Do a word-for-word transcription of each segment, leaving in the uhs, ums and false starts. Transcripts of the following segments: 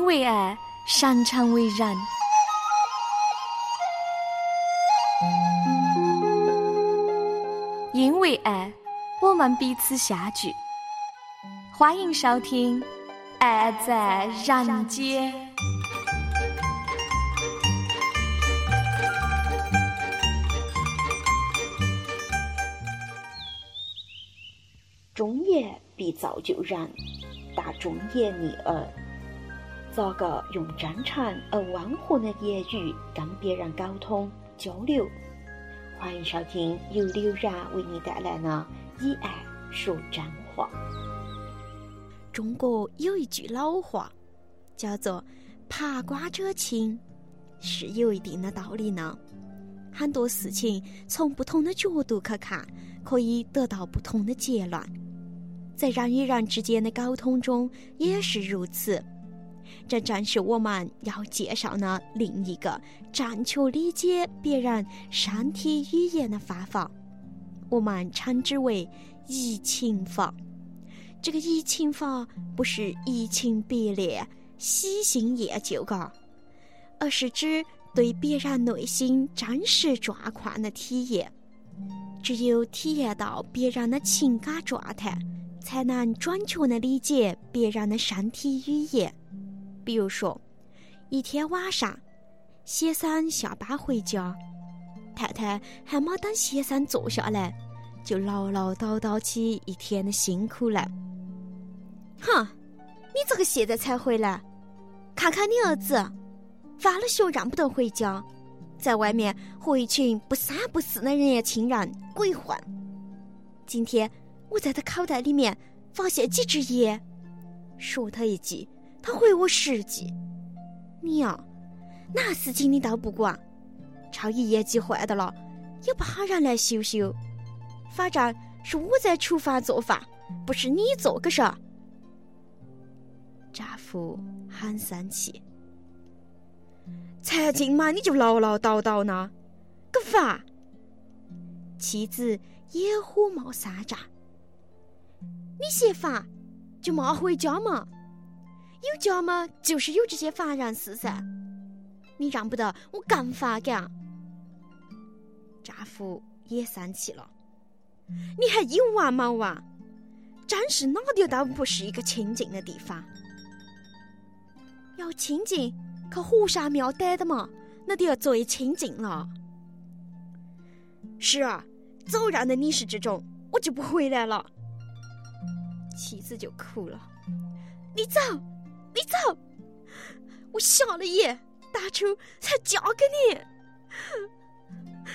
为爱，擅长为人。因为爱，我们彼此相聚。欢迎收听《爱在人间》。 忠言必造就人，但忠言逆耳。咋个用真诚而温和的言语跟别人沟通交流？欢迎收听由刘然为你带来的《以爱说真话》。 中国有一句老话叫做爬瓜者清，是有一定的道理呢。很多事情从不同的角度去看，可以得到不同的结论。在人与人之间的沟通中也是如此，这正是我们要介绍的另一个正确理解别人身体语言的方法，我们称之为移情法。这个移情法不是移情别恋、喜新厌旧的，而是指对别人内心真实状况的体验。只有体验到别人的情感状态，才能准确地理解别人的身体语言。比如说，一天晚上，先生下班回家，太太还没等先生坐下来，就唠唠叨叨起一天的辛苦来。哼，你这个现在才回来？看看你儿子，放了学让不得回家，在外面和一群不三不四的年轻人鬼混。今天我在他口袋里面发现几支烟，说他一句，他回我十句。你啊，那事情你倒不管，超一业绩坏的了，也不喊人来修修。反正是我在厨房做饭，不是你做个啥。丈夫很生气，才进嘛你就唠唠叨叨呢，个饭。妻子也火冒三丈，你嫌烦就骂回家嘛，有家嘛就是有这些烦人事噻，你让不得我更烦干。丈夫也生气了，你还有完没完？真是哪里都不是一个清静的地方。要清静可和尚庙待的嘛，那就要最清静了。是啊，早让的你是这种，我就不回来了。妻子就哭了，你走你走，我下了夜当初才嫁给你。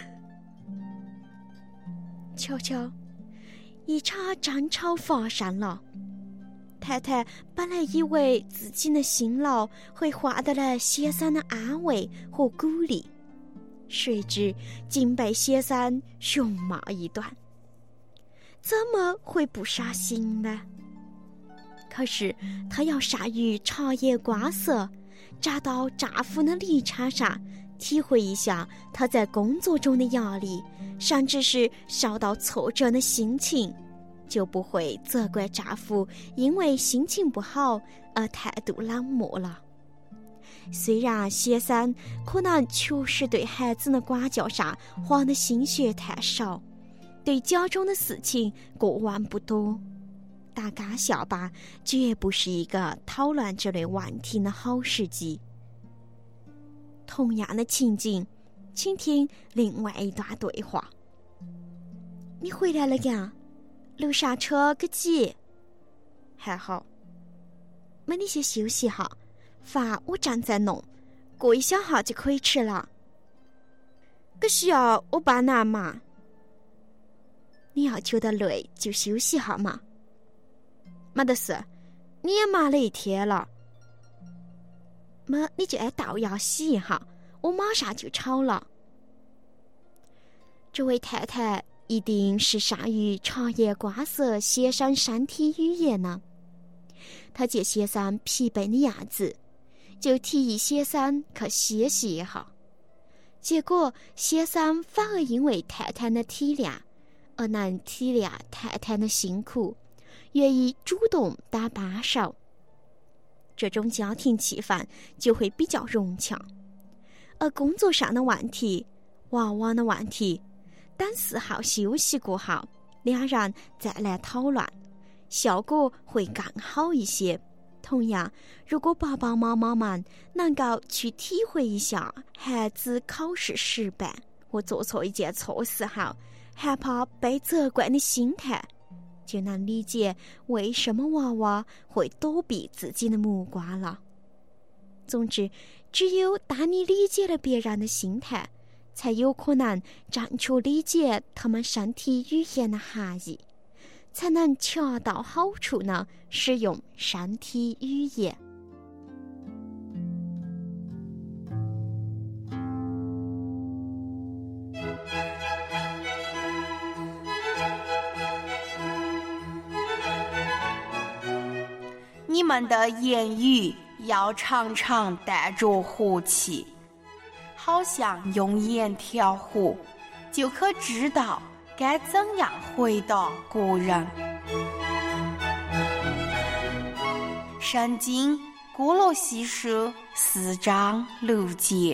悄悄一场争吵发生了，太太本来以为自己的辛劳会换得来先生的安慰和鼓励，谁知竟被先生凶骂一顿。怎么会不伤心呢？可是她要善于察言观色，站到丈夫的立场上，体会一下他在工作中的压力，甚至是受到挫折的心情，就不会责怪丈夫因为心情不好而态度冷漠了。虽然先生可能确实对孩子的管教上花的心血太少，对家中的事情过问不多，但刚下班绝不是一个讨论这类问题的好时机。同样的情景，请听另外一段对话。你回来了呀？路上车个挤？还好。那你先休息哈，饭我正在弄，过一小下就可以吃了。这需要我帮忙嘛？你要觉得累就休息哈嘛。没得事，你也忙了一天了。么你就按道要洗一下，我马上就炒了。这位太太一定是善于察言观色先生身体语言呢。她见先生疲惫的样子，就提议先生去歇息一下。结果先生反而因为太太的体谅而能体谅太太的辛苦，愿意主动打帮手。 这种家庭气氛就会比较融洽。而工作上的问题、娃娃的问题，等四号休息过后，两人再来讨论，效果会更好一些。同样，如果爸爸妈妈们能够去体会一下孩子考试失败或做错一件错事后害怕被责怪的心态，就能理解为什么娃娃会躲避自己的目光了。总之，只有当你理解了别人的心态，才有可能正确理解他们身体语言的含义，才能恰到好处地使用身体语言。 你们的言语要常常带着和气，好像用眼调和，就可知道该怎样回答个人。圣经哥罗西书四章六节。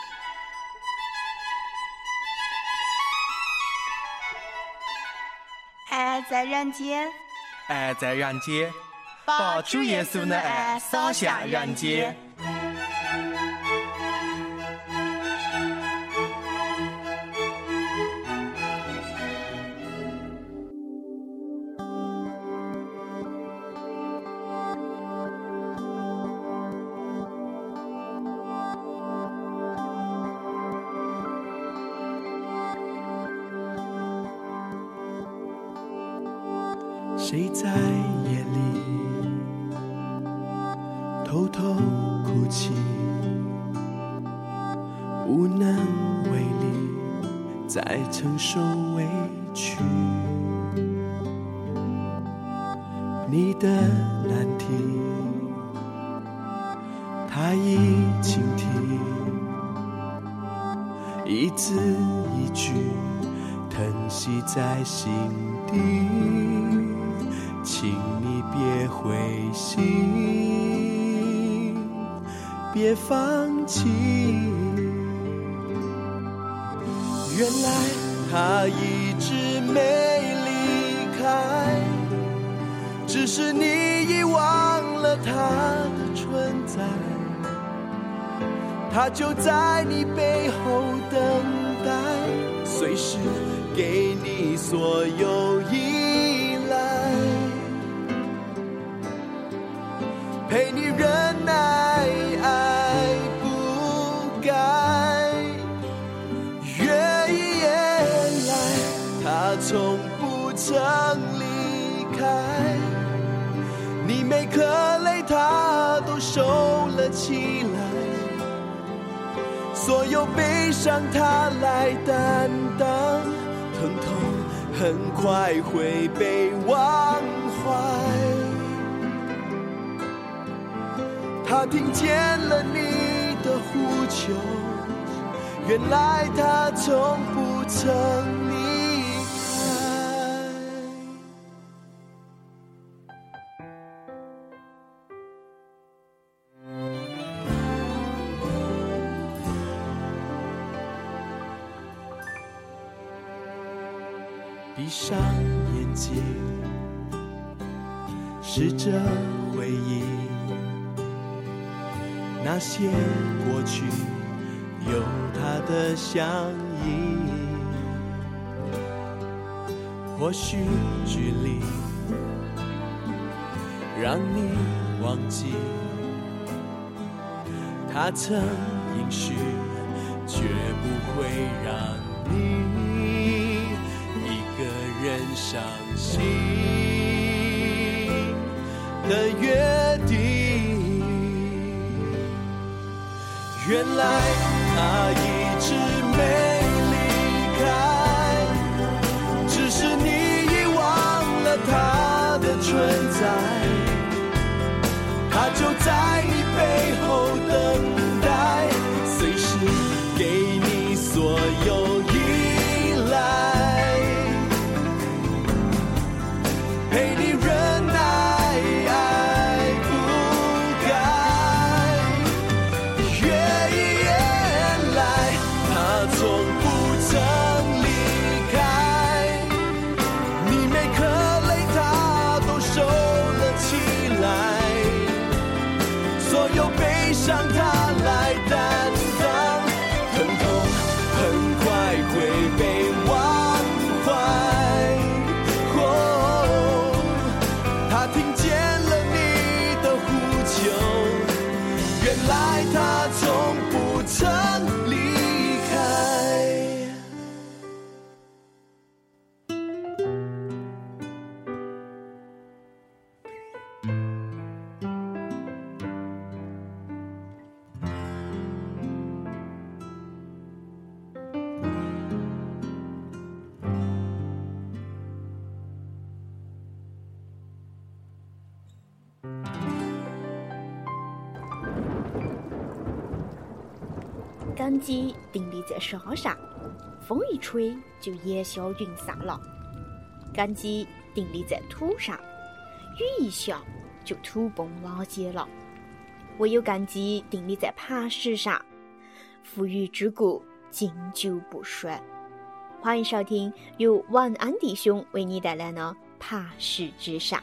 爱在人间， 爱在人间，把主耶稣的爱洒向人间。 谁在夜里偷偷哭泣，无能为力，在承受委屈？你的难题，他已倾听，一字一句疼惜在心底。请你别灰心，别放弃。原来他一直没离开，只是你遗忘了他的存在。他就在你背后等待，随时给你所有依赖，陪你忍耐，爱不改。原来他从不曾离开，你每颗泪他都收了起来，所有悲伤他来担当，疼痛很快会被忘怀。他听见了你的呼求，原来他从不曾离开。闭上眼睛，试着回忆那些过去有他的相依，或许距离让你忘记他曾应许，绝不会让你一个人伤心的约定。原来他一直没离开，只是你遗忘了他的存在。他就在你背后等待，随时给你所有依赖，陪你忍耐，爱不改。 秆鸡定立在沙上，风一吹就烟消云散了；秆鸡定立在土上，雨一下就土崩瓦解了。唯有秆鸡定立在磐石上，富裕之国经久不衰。欢迎收听由晚安弟兄为你带来的《磐石之上》。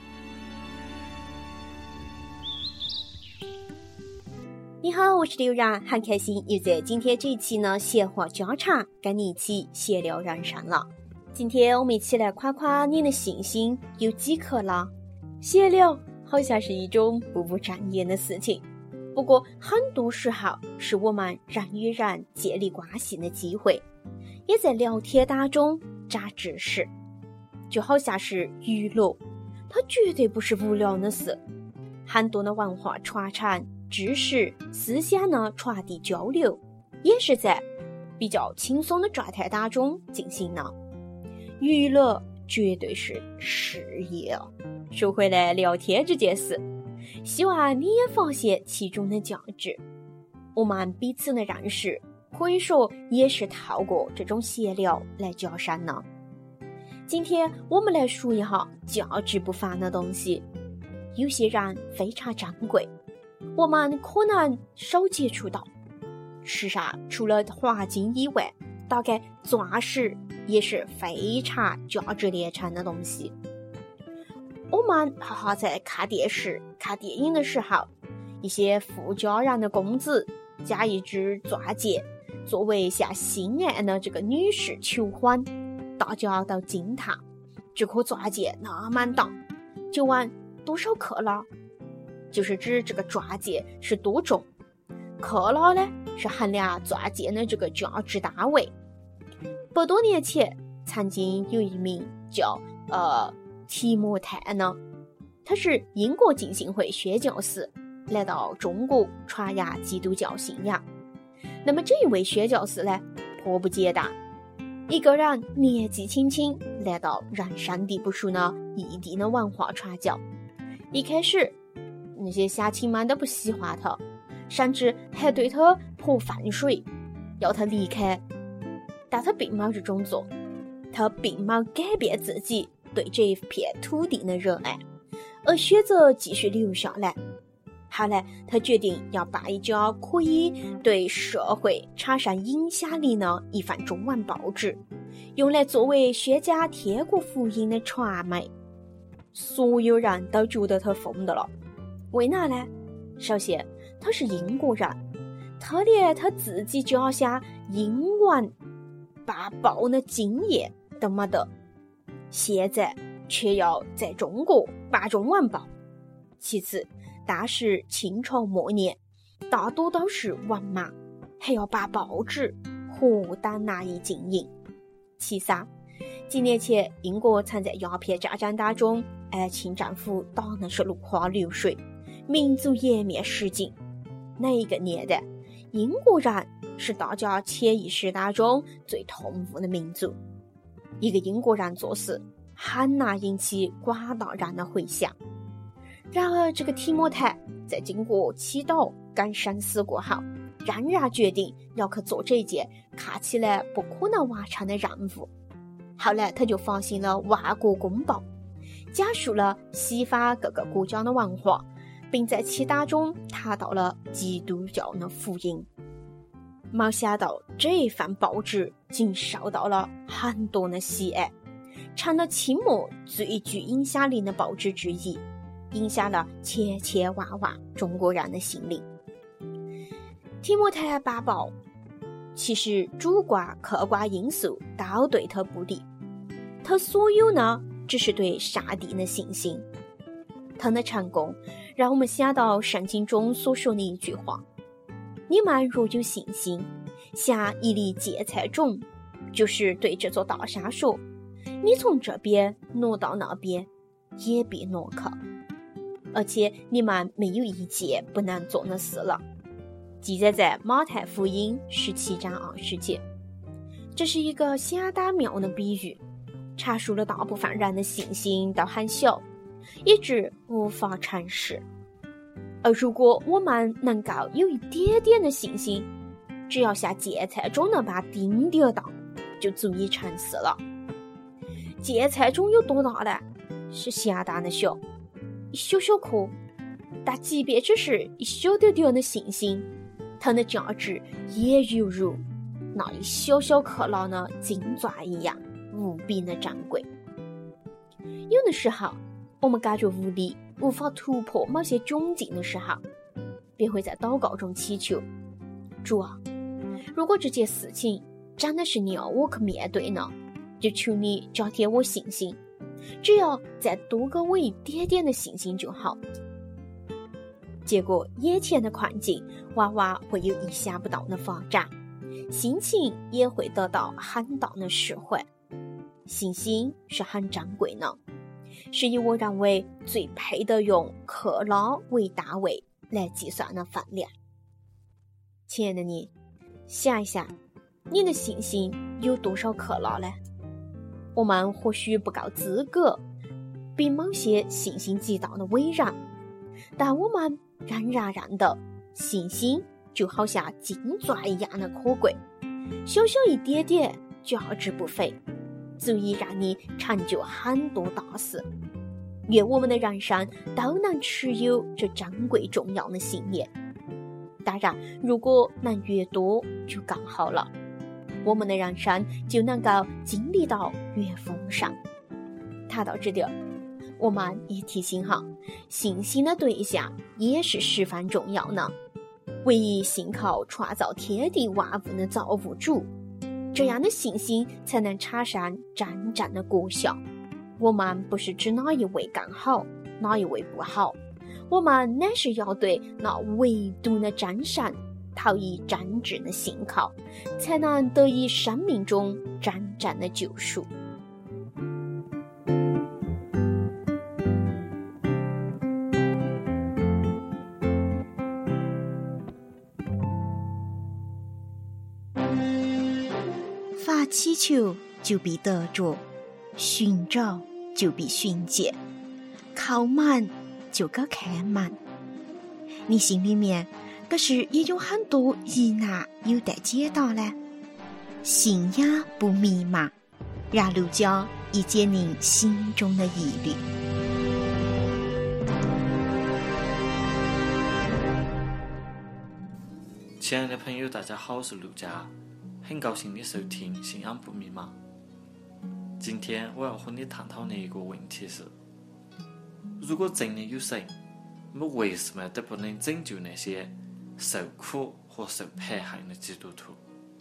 你好，我是刘然，很开心又在今天这一期呢闲话家常跟你一起闲聊人生了。今天我们一起来夸夸你的信心有几颗了。闲聊好像是一种不务正业的事情，不过很多时候是我们人与人建立关系的机会，也在聊天当中长知识。就好像是娱乐，它绝对不是无聊的事，很多的文化传承、知识、思想的传递交流，也是在比较轻松的状态当中进行的。娱乐绝对是事业哦。说回来聊天这件事，希望你也发现其中的价值。我们彼此的认识，可以说也是透过这种闲聊来加深的。今天我们来说一下价值不凡的东西。有些人非常珍贵，我们可能少接触到。世上除了黄金以外，大概钻石也是非常价值连城的东西。我们哈哈在看电视、看电影的时候，一些富家人的公子加一只钻戒，作为向心爱的这个女士求婚，大家都惊叹，这颗钻戒那么大，就问多少克拉，就是指这个钻戒是多重。克拉呢，是衡量钻戒的这个价值单位。百多年前，曾经有一名叫呃提摩太呢，他是英国浸信会宣教士，来到中国传扬基督教信仰。那么这一位宣教士呢，迫不及待，一个人年纪轻轻来到人生地不熟的异地的文化传教。一开始那些乡亲们都不喜欢他，甚至还对他泼粪水，要他离开。但他并没有这种做，他并没有改变自己对这一片土地的热爱，而选择继续留下来。后来他决定要办一家可以对社会产生影响力的一份中文报纸，用来作为宣讲天国福音的传媒。所有人都觉得他疯的了。为哪呢？首先他是英国人，他连他自己家乡英文办报的经验都没得，现在却要在中国办中文报。其次，当时清朝末年，大多都是文盲，还要办报纸，何等难以经营。其三，几年前英国曾在鸦片战争当中，爱清政府打的是落花流水，民族颜面失尽。那一个年代，英国人是大家潜意识当中最痛恶的民族。一个英国人做事很难引起广大人的回响。然而这个提摩太在经过祈祷跟深思过后，仍然决定要去做这件看起来不可能完成的任务。后来他就发行了《万国公报》，讲述了西方各个国家的文化，并在其当中谈到了基督教的福音。没想到这一份报纸竟受到了很多的喜爱，成了清末最具影响力的报纸之一，影响了千千万万中国人的心灵。提摩太办报其实主观客观因素都对他不利，他所有呢只是对上帝的信心。他的成功让我们想到圣经中所说的一句话：你们若有信心，像一粒芥菜种，就是对这座大山说，你从这边挪到那边，也必挪去。而且你们没有一件不能做的事了。记载在马太福音十七章二十节。这是一个相当妙的比喻，阐述了大部分人的信心都很小， 一直无法诚实。而如果我们能够有一点点的信心，只要像芥菜种那般丁点大，就足以诚实了。芥菜种有多大呢？是相当的小，一小小颗，但即便只是一小点点的信心，它的价值也犹如那一小小克拉的金钻一样无比的珍贵。有的时候我们感觉无力，无法突破某些窘境的时候，便会在祷告中祈求：主啊，如果这件事情真的是你要我去面对呢，就求你加添我信心，只要再多给我一点点的信心就好。结果眼前的困境往往会有意想不到的发展，心情也会得到很大的释怀。信心是很珍贵的，是以我认为最配得用克拉为单位来计算的分量。亲爱的你，想一想，你的信心有多少克拉呢？我们或许不够资格比某些信心极大的伟人，但我们仍然认得信心就好像金钻一样的可贵，小小一点点，价值不菲，足以让你成就很多大事。愿我们的人生都能持有这珍贵重要的信念。当然，如果能越多就更好了，我们的人生就能够经历到越丰盛。谈到这点，我们也提醒哈，信心的对象也是十分重要的。唯一信靠创造天地万物的造物主，这样的信心才能产生真正的果效。我们不是指哪一位更好，哪一位不好，我们乃是要对那唯独的真神投以真挚的信靠，才能得以生命中真正的救赎。 发祈求就必得着，寻找就必寻见，靠门就该开门。你心里面可是也有很多疑难有待解答呢？信仰不迷茫，让路教以解您心中的疑虑。 亲爱的朋友，大家好，我是陆佳，很高兴你收听信仰不迷茫。今天我要和你探讨的一个问题是，如果真的有神，那么为什么都不能拯救那些受苦和受迫害的基督徒？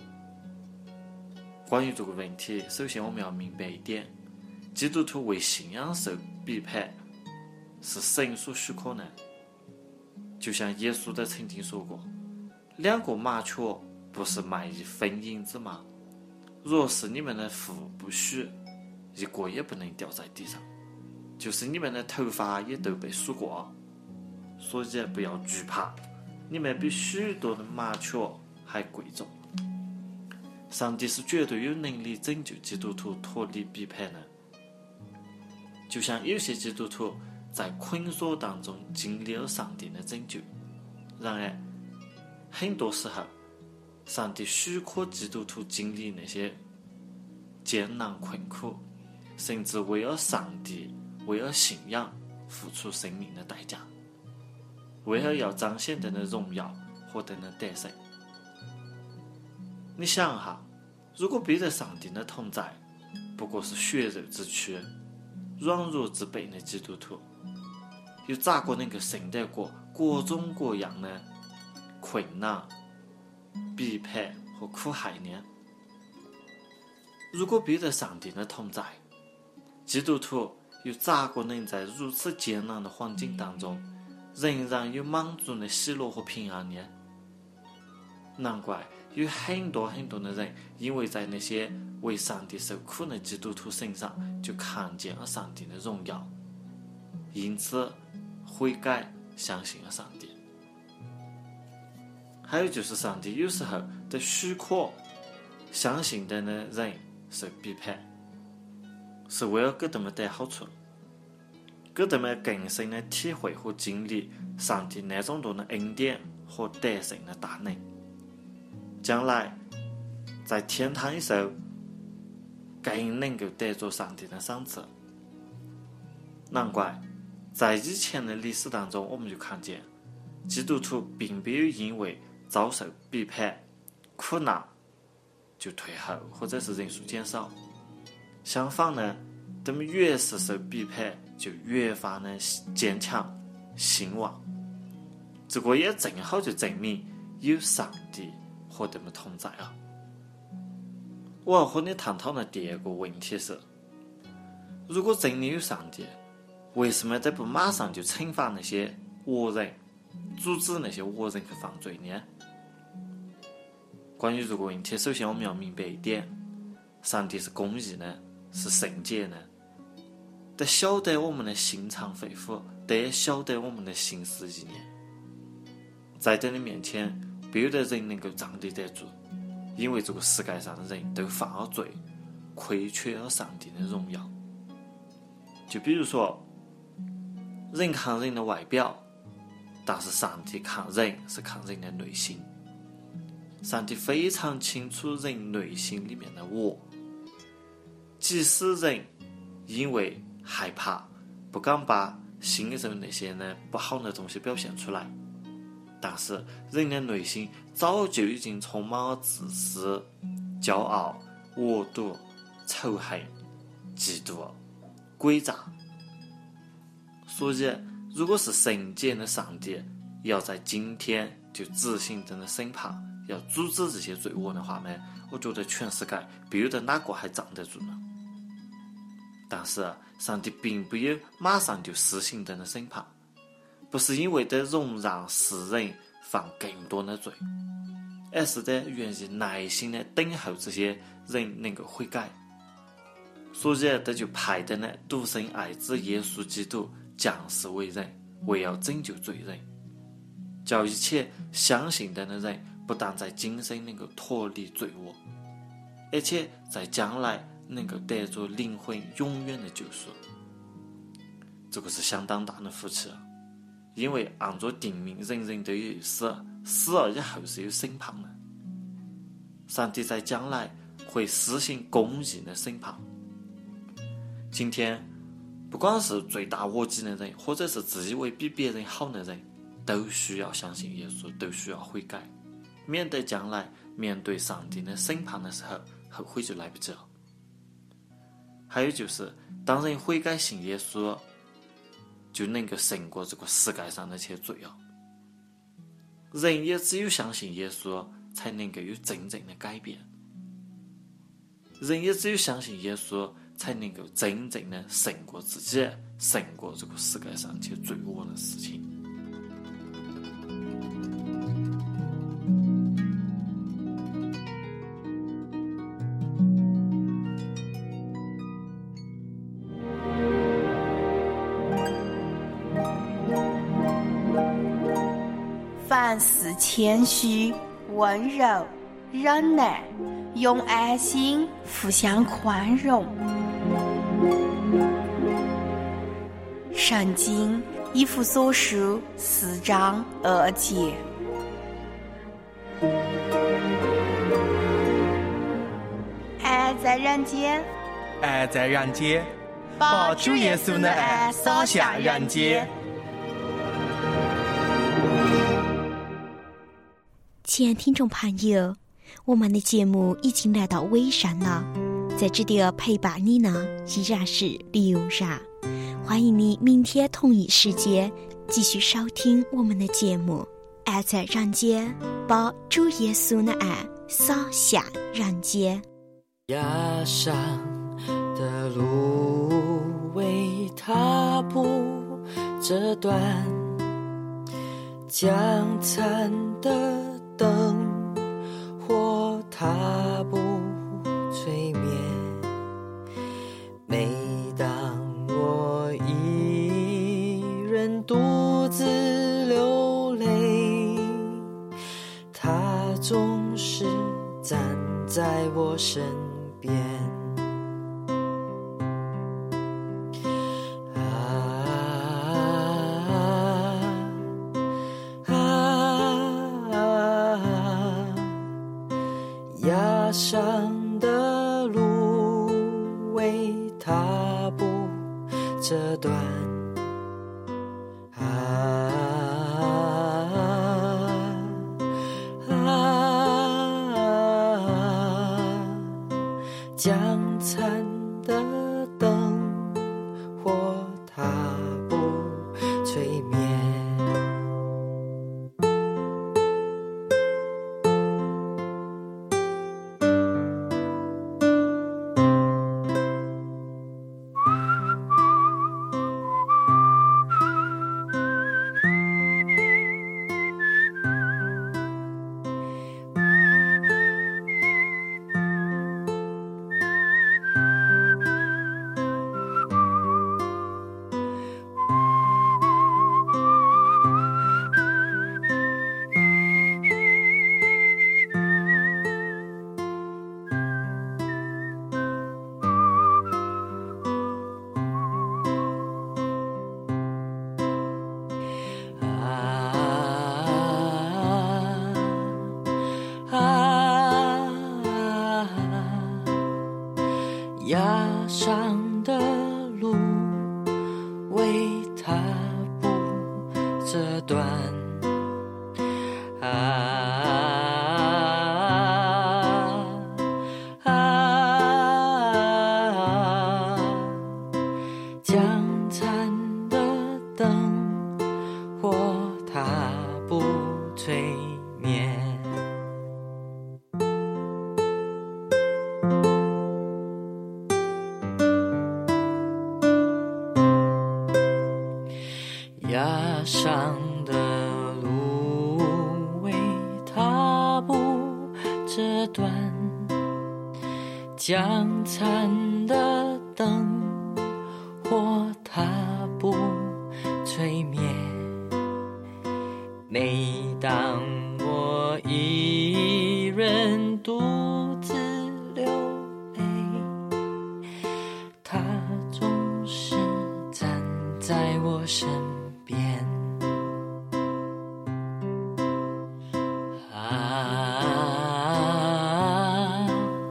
关于这个问题，首先我们要明白一点，基督徒为信仰受逼迫是神所许可的。就像耶稣都曾经说过，两个麻雀不是卖一分银子吗？若是你们的父不许，一个也不能掉在地上，就是你们的头发也都被数过。所以不要惧怕，你们比许多的麻雀还贵重。上帝是绝对有能力拯救基督徒脱离逼迫的。就像有些基督徒在捆锁当中经历了上帝的拯救，然而很多时候上帝许可基督徒经历那些艰难困苦，甚至为了上帝，为了信仰付出生命的代价，为了要彰显他的荣耀和他的得胜。你想一下，如果逼着上帝的同在不过是血肉之躯、软弱之辈的基督徒，又咋个能够胜得过各种各样的困难、逼迫和苦害呢？如果逼着上帝的同在，基督徒又咋个能在如此艰难的环境当中仍然有满足的喜乐和平安呢？难怪有很多很多的人因为在那些为上帝受苦的基督徒身上就看见了上帝的荣耀，因此悔改相信了上帝。还有就是上帝有时候的许可相信的人受逼迫，是为了给他们带好处。 给他们更深的体会和经历上帝那种多的恩典和得胜的大能。将来在天堂的时候，更能够得着上帝的赏赐。难怪在以前的历史当中，我们就看见基督徒并没有因为遭受逼迫、苦难就退后或者是人数减少，相反呢，他们越是受逼迫，就越发的坚强兴旺。这个也正好就证明有上帝和他们同在啊。我要和你探讨的第二个问题是，如果真的有上帝，为什么他不马上就惩罚那些恶人，阻止那些恶人去犯罪呢？关于这个问题，首先我们要明白一点，上帝是公义的，是圣洁的，他晓得我们的心肠肺腑，他也晓得我们的心思意念。在他的面前，没有的人能够站立得住，因为这个世界上的人都犯了罪，亏缺了上帝的荣耀。就比如说，人看人的外表，但是上帝看人是看人的内心。上帝非常清楚人内心里面的我，即使人因为害怕不敢把心里头那些呢不好的东西表现出来，但是人的内心早就已经充满了自私、骄傲、恶毒、仇恨、嫉妒、诡诈。所以如果是圣洁的上帝要在今天就执行这的审判，要阻止这些罪恶的话呢，我觉得全世界没有的哪个还站得住呢。但是上帝并不有马上就实行这的审判，不是因为他容让世人犯更多的罪，而是他愿意耐心的等候这些人能够悔改。所以他就派的呢独生爱子耶稣基督降世为人，为要拯救罪人，叫一切相信他的人不但在今生能够脱离罪恶，而且在将来能够得着灵魂永远的救赎。这个是相当大的福气，因为按照定命，人人都有死，死了以后是有审判的。上帝在将来会施行公义的审判。今天不管是罪大恶极的人，或者是自以为比别人好的人，都需要相信耶稣，都需要悔改，免得将来面对上帝的审判的时候，后悔就来不及了。还有就是，当人悔改信耶稣，就能够胜过这个世界上那些罪恶。人也只有相信耶稣，才能够有真正的改变。人也只有相信耶稣，才能够真正的胜过自己，胜过这个世界上些罪恶的事情。 凡事谦虚、温柔、忍耐，用爱心互相宽容。圣经以弗所书四章二节。爱在人间， 爱在人间，把主耶稣的爱洒向人间。 亲爱听众朋友，我们的节目已经来到尾声了，在这里陪伴你呢依然是刘然，欢迎你明天同一时间继续收听我们的节目。爱在人间，把主耶稣的爱洒向人间。 压上的路为踏步这段将残的灯或踏步催眠，每当我一人独自流泪，他总是站在我身边。啊这段啊啊，将残的灯火它不吹灭。崖上的路为踏步这段啊啊，将残的灯火它不吹灭。崖上的路为踏步这段，将残的灯火它不吹灭。每当我一人独自流泪，他总是站在我身边。啊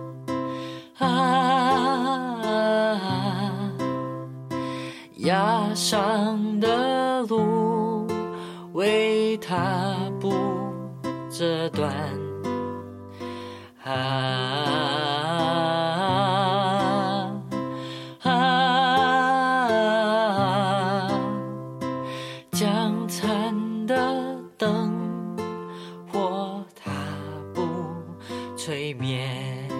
啊，崖上的路为踏步这段啊啊，将残的灯火它不吹灭。